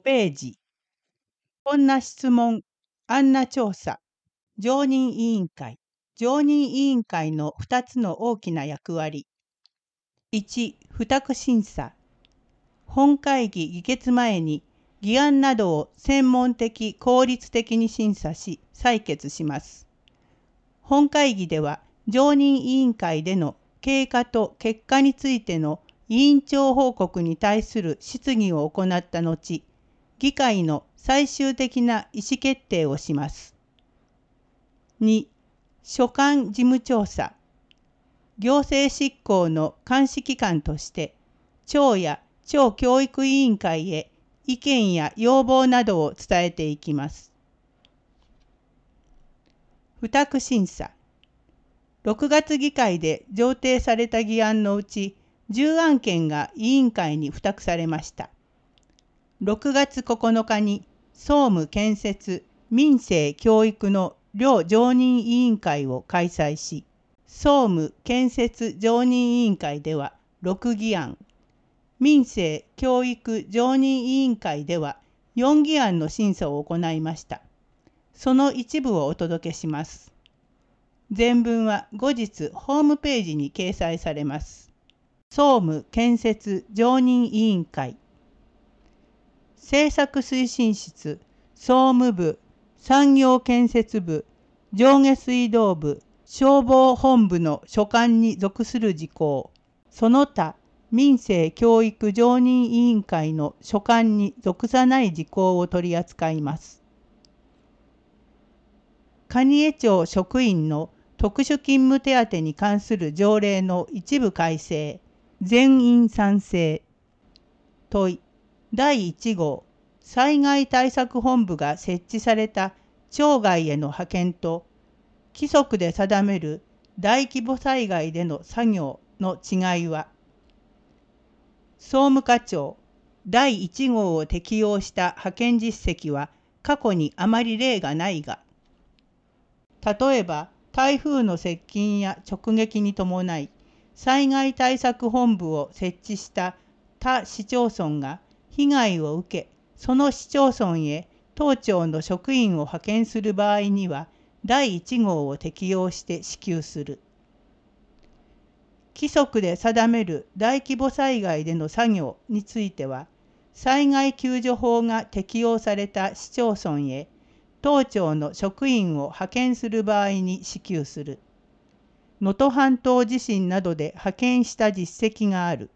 ページ。こんな質問、あんな調査、常任委員会。常任委員会の2つの大きな役割。1、付託審査。本会議議決前に議案などを専門的・効率的に審査し、採決します。本会議では、常任委員会での経過と結果についての委員長報告に対する質疑を行った後、議会の最終的な意思決定をします。2、所管事務調査。行政執行の監視機関として、庁や庁教育委員会へ意見や要望などを伝えていきます。付託審査。6月議会で上呈された議案のうち、10案件が委員会に付託されました。6月9日に総務建設・民政教育の両常任委員会を開催し、総務建設常任委員会では6議案、民政教育常任委員会では4議案の審査を行いました。その一部をお届けします。全文は後日ホームページに掲載されます。総務建設常任委員会。政策推進室、総務部、産業建設部、上下水道部、消防本部の所管に属する事項、その他民政教育常任委員会の所管に属さない事項を取り扱います。蟹江町職員の特殊勤務手当に関する条例の一部改正、全員賛成。問い、第1号、災害対策本部が設置された町外への派遣と、規則で定める大規模災害での作業の違いは、総務課長、第1号を適用した派遣実績は過去にあまり例がないが、例えば台風の接近や直撃に伴い、災害対策本部を設置した他市町村が被害を受け、その市町村へ当庁の職員を派遣する場合には、第1号を適用して支給する。規則で定める大規模災害での作業については、災害救助法が適用された市町村へ当庁の職員を派遣する場合に支給する。能登半島地震などで派遣した実績がある。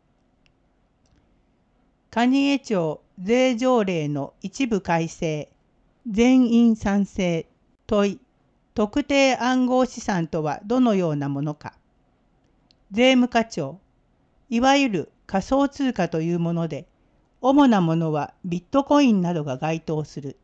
蟹江町税条例の一部改正、全員賛成。問い、特定暗号資産とはどのようなものか。税務課長、いわゆる仮想通貨というもので、主なものはビットコインなどが該当する。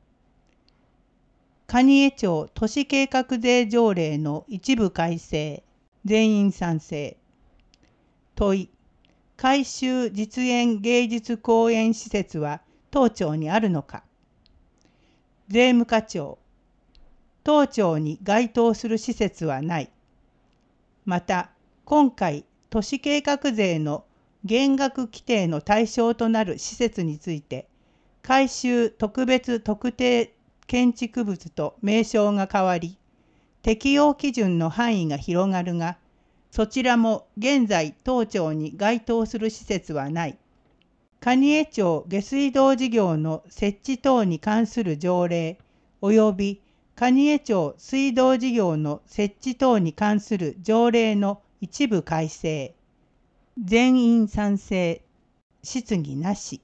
蟹江町都市計画税条例の一部改正、全員賛成。問い、改修実演芸術公演施設は当庁にあるのか。税務課長、当庁に該当する施設はない。また、今回都市計画税の減額規定の対象となる施設について、改修特別特定建築物と名称が変わり、適用基準の範囲が広がるが、そちらも現在当庁に該当する施設はない。蟹江町下水道事業の設置等に関する条例及び蟹江町水道事業の設置等に関する条例の一部改正、全員賛成。質疑なし。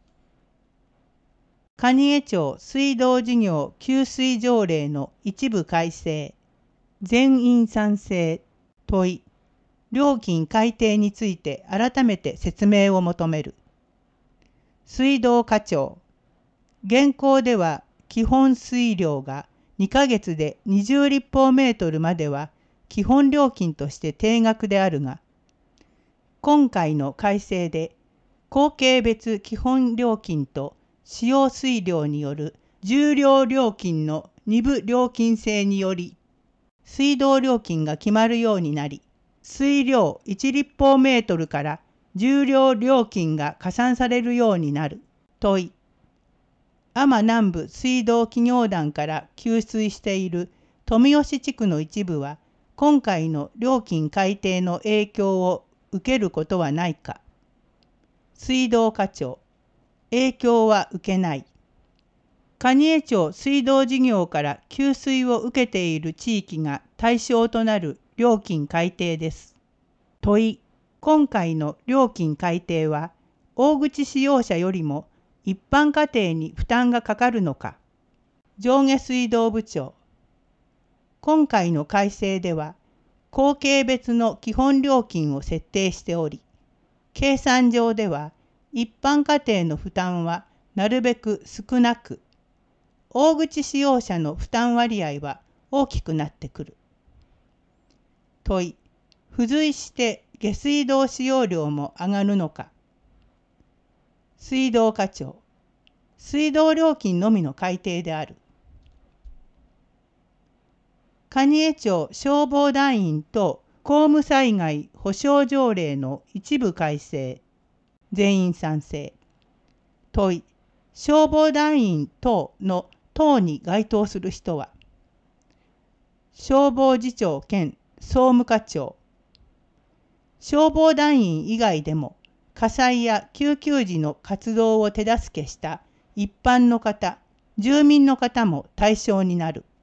蟹江町水道事業給水条例の一部改正、全員賛成。問い、料金改定について改めて説明を求める。水道課長、現行では基本水量が2ヶ月で20立方メートルまでは基本料金として定額であるが、今回の改正で口径別基本料金と使用水量による重量料金の2部料金制により、水道料金が決まるようになり、水量1立方メートルから重量料金が加算されるようになる。問い、 安間南部水道企業団から給水している富吉地区の一部は、今回の料金改定の影響を受けることはないか。水道課長、影響は受けない。蟹江町水道事業から給水を受けている地域が対象となる料金改定です。問い、今回の料金改定は、大口使用者よりも一般家庭に負担がかかるのか。上下水道部長、今回の改正では、口径別の基本料金を設定しており、計算上では一般家庭の負担はなるべく少なく、大口使用者の負担割合は大きくなってくる。問い、付随して下水道使用量も上がるのか。水道課長、水道料金のみの改定である。蟹江町消防団員等公務災害保障条例の一部改正。全員賛成。問い、消防団員等の等に該当する人は。消防次長兼総務課長。消防団員以外でも火災や救急時の活動を手助けした一般の方、住民の方も対象になる。